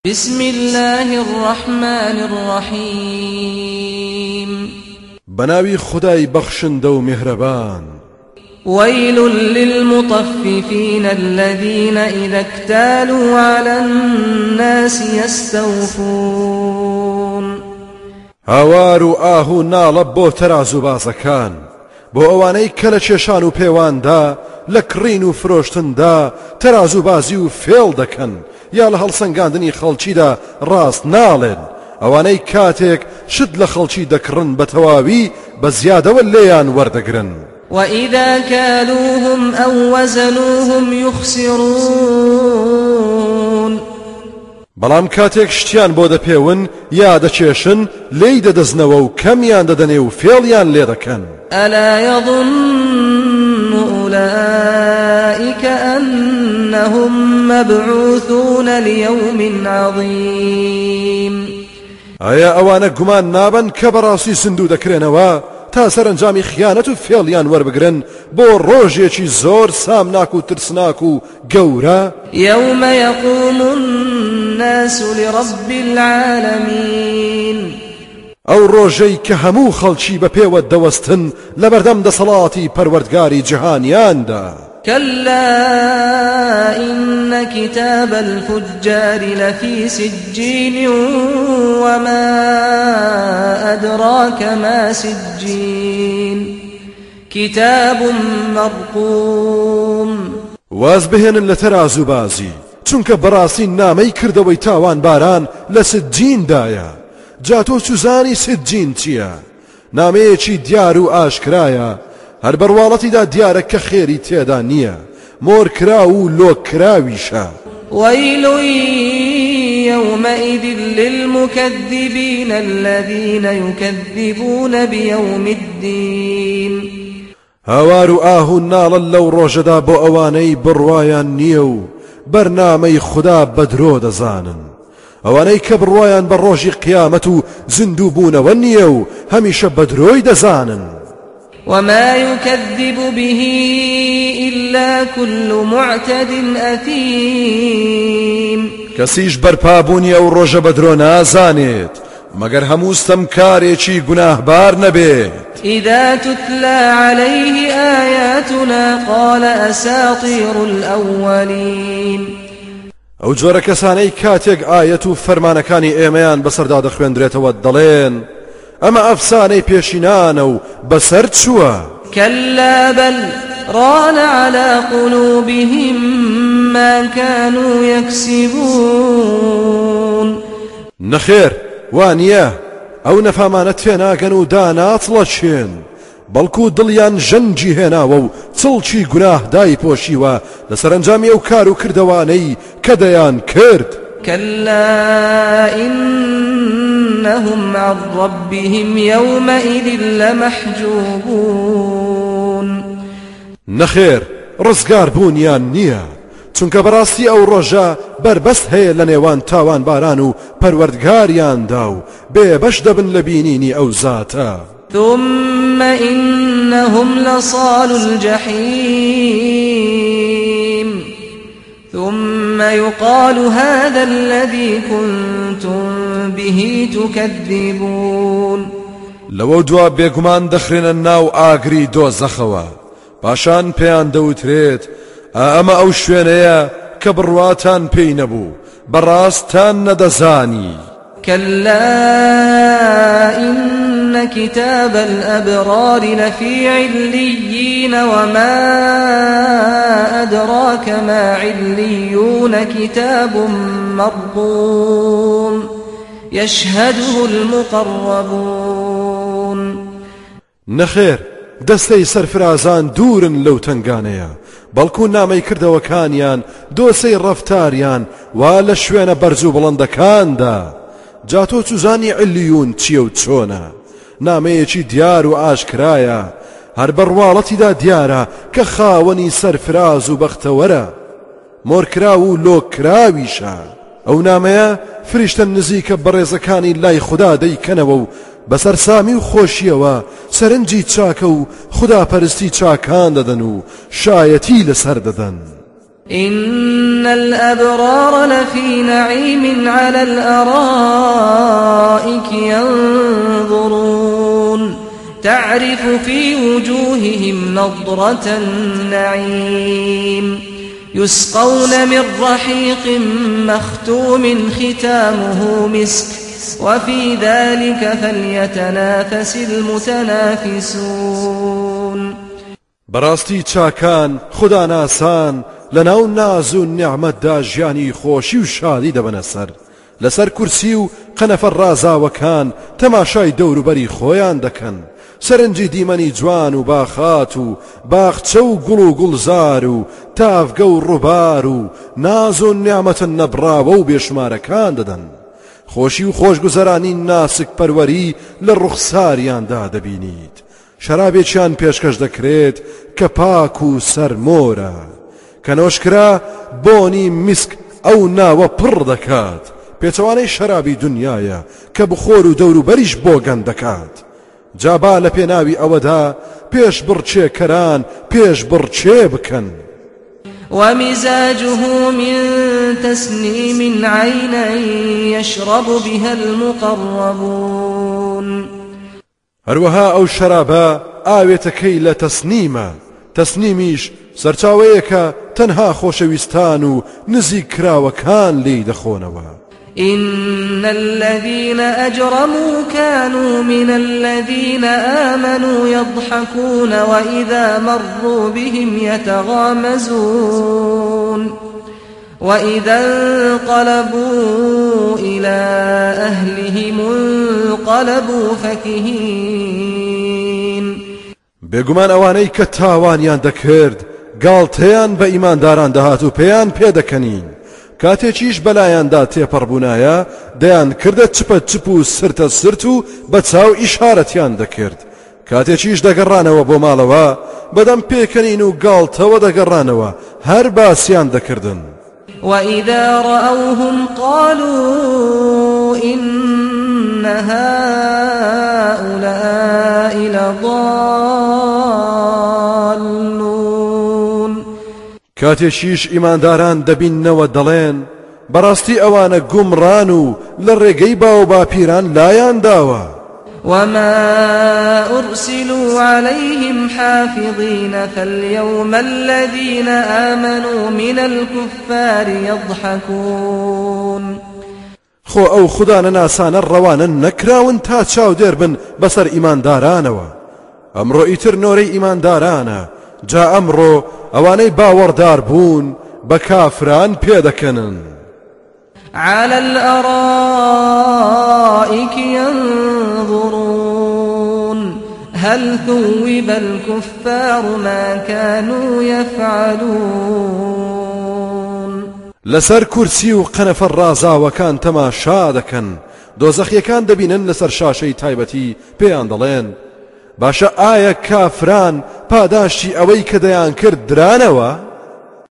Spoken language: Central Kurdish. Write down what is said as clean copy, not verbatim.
بسم الله الرحمن الرحيم بناوي خداي بخشن دو مهربان ويل للمطففين الذين إذا اكتالوا على الناس يستوفون هاوارو آهو نالب ترازو بازكان بۆ ئەوانەی کە لە کێشان و پێواندا لە کڕین و فرۆشتندا تەرازوو بازی و فێڵ دەکەن یا لە هەڵسەنگاندنی خەڵکیدا ڕاست ناڵێن ئەوانەی کاتێک شت لە خەڵکی دەکڕن بە تەواوی بە زیادەوە لێیان وەردەگرن وإذا كالوهم أو وزنوهم يخسرون بەڵام کاتێک شتیان بۆ دەپێون یا دەچێشن لێی دەدەزنەوە و کەمیان دەدەنێ و فێڵیان لێ دەکەن ألا يظن أولئك أنهم مبعوثون ليوم عظيم ئایا ئەوانە گومان نابن کە بەڕاستی سندوو دەکرێنەوە تا سەرنجامی خیانەت و فێڵیان وەربگرن بۆ ڕۆژێکی زۆر سامناک و ترسناک و گەورە يوم يقوم الناس لرب العالمين ئەو ڕۆژەی کە هەموو خەڵکی بە پێوە دەوەستن لە بەردەم دەسەڵاتی پەروەردگاری جیهانیاندا كلا إن كتاب الفجار لفي سجين وما أدراك ما سجين كتاب مرقوم واز بهێنن لە تەرازوو بازی چونکە بەڕاستی نامەی کردەوەی تاوان باران لە سجیندایە جا تۆ سوزانی سجین چییە؟ نامەیەکی دیار و ئاشکرایە هەر بەرواڵەتیدا دیارە کە خێری تێدا نییە مۆرکرا و لۆکراویشە ويل يومئذ للمكذبين الذين يكذبون بيوم الدين هاوار و ئاهو ناڵن لەو ڕۆژەدا بۆ ئەوانەی بڕوایان نییە و بەرنامەی خوددا بەدرۆ دەزانن ئەوانەی کە بڕوایان بە ڕۆژی قیامەت و زیندوو بوونەوە نییە و هەمیشە بەدرۆی دەزانن وما يكذب به إلا كل معتد أثيم کەسیش بەرپابوونی ئەو ڕۆژە بەدرۆ نازانێت مەگەر هەموو ستەمکارێکی گوناهبار نەبێت إذا تتلى عليه آياتنا قال أساطير الأولين ئەو جۆرە کەسانەی کاتێک ئایەت و فەرمانەکانی ئێمەیان بەسەردا دەخوێندرێتەوە دەڵێن ئەمە ئەفسانەی پێشینانە و بەسەر چووە كلا بل ران على قلوبهم ما كانوا يكسبون نەخێر وانیە ئەو نەفامانە تێناگەن و داناتڵەچێن بەڵکو دڵیان ژەنجی هێناوە و چڵکی گوناه دایپۆشیوە لە سەرنجامی ئەو کار و کردەوانەی کە دەیان کرد كلا إنهم عن ربهم يومئذ لمحجوبون نەخێر ڕزگار بوونیان نییە چونکە بەڕاستی ئەو ڕۆژە بربەست هەیە لە نێوان تاوان باران و پەروەردگاریاندا و بێبەش دەبن لە بینینی ئەو زاتە ثم إنهم لصال الجحيم ثم يقال هذا الذي كنتم به تكذبون لەوە دوا بێگومان دەخرێنە ناو ئاگری دۆزەخەوە پاشان پێیان دەوترێت ئەمە ئەو شوێنەیە کە بڕواتان پێی نەبوو بەڕاستان نەدەزانی كلا إن كتاب الأبرار لفي عليين وما أدراك ما عليون كتاب مرقوم يشهده المقربون نەخێر دەستەی سەرفرازان دوورن لەو تنگانەیە بەڵکو نامەی کردەوەکانیان دۆسەی ڕەفتاریان وا لە شوێنە بەرز و بڵندەکاندا جا تۆ چوزانی علیون چیە و چۆنە نامەیەکی دیار و ئاشکرایە هەر بەڕواڵەتیدا دیارە کە خاوەنی سەرفراز و بەختەوەرە مۆرکرا و لۆکراویشە ئەو نامەیە فریشتە نزیکە بەڕێزەکانی لای خوددا دەیکەنەوە و بەسەر سامی و خۆشیەوە سەرنجی چاکە و خوداپەرستی چاکان دەدەن و شایەتی لەسەر دەدەن إن الأبرار لفي نعيم على الأرائك ينظرون تعرف في وجوههم نضرة النعيم يسقون من رحيق مختوم ختامه مسك وفي ذلك فليتنافس المتنافسون براستي چاکان خدا ناسان لناو نازو نعمت دا ژیانی خۆشی و شادی دەبەنە سەر لەسەر کورسی و قەنەفە ڕازاوەکان تەماشای دەوروبەری خۆیان دەکەن سەرنجی دیمەنی جوان و باخات و باخچە و گوڵ و گوڵزار و تافگە و ڕووبار و ناز و نیعمەتن نەبراوە و بێشمارەکان دەدەن خۆشی و خۆشگوزەرانی ناسک پەروەری لە ڕوخساریاندا دەبینیت شەرابێکیان پێشکەش دەکرێت کە پاک و سەرمۆرە کە نۆشکرا بۆنی میسک ئەو ناوە پڕ دەکات پێچەوانەی شەرابی دنیایە کە بخۆر و دەوروبەریش بۆ گەن دەکات جابا لە پێناوی ئەوەدا پێش بڕچێکەران پێش بڕچێ بکەن ومزاجه من تسنيم عينا يشرب بها المقربون هەروەها ئەو شەرابە ئاوێتەکەی لە تەسنیمە تەسنیمیش سەرچاوەیەکە تەنها خۆشەویستان و نزیک کراوەکان لێی دەخۆنەوە إن الذين أجرموا كانوا من الذين آمنوا يضحكون وإذا مروا بهم يتغامزون وإذا انقلبوا إلى أهلهم انقلبوا فكهين بێگومان ئەوانەی کە تاوانیان دەکرد گاڵتەیان بە ئیمانداران دەهات و پێیان پێدەکەنین کاتێکیش بەلایاندا تێپەڕبوونایە دەیان کردە چپە چپ و سرتە سرت و بە چاو ئیشارەتیان دەکرد کاتێکیش دەگەڕانەوە بۆ ماڵەوە بەدەم پێکەنین و گاڵتەوە دەگەڕانەوە هەر باسییان دەکردن وإذا رأوهم قالوا إن هؤلاء لضالون کاتێکیش ئیمانداران دەبیننەوە دەڵێن بەڕاستی ئەوانە گومڕان و لە ڕێگەی باو باپیران لایان داوە وما أرسلوا عليهم حافظين فاليوم الذين آمنوا من الكفار يضحكون خۆ ئەو خودانە ناسانە ڕەوانە نەکراون تا چاو دێر بن بەسەر ئیماندارانەوە ئەمڕۆ ئیتر نۆرەی ئیماندارانە جا ئەمڕۆ ئەوانەی باوەڕدار بوون بە کافران پێدەکەنن على الأرائك ينظرون هل ثوب الكفار ما كانوا يفعلون لەسەر کورسی و قەنەفە ڕازاوەکان تەماشا دەکەن دۆزەخیەکان دەبینن لەسەر شاشەی تایبەتی پێیان دەڵێن باشە ئایا کافران پاداشتی ئەوەی کە دەیان کرد درانەوە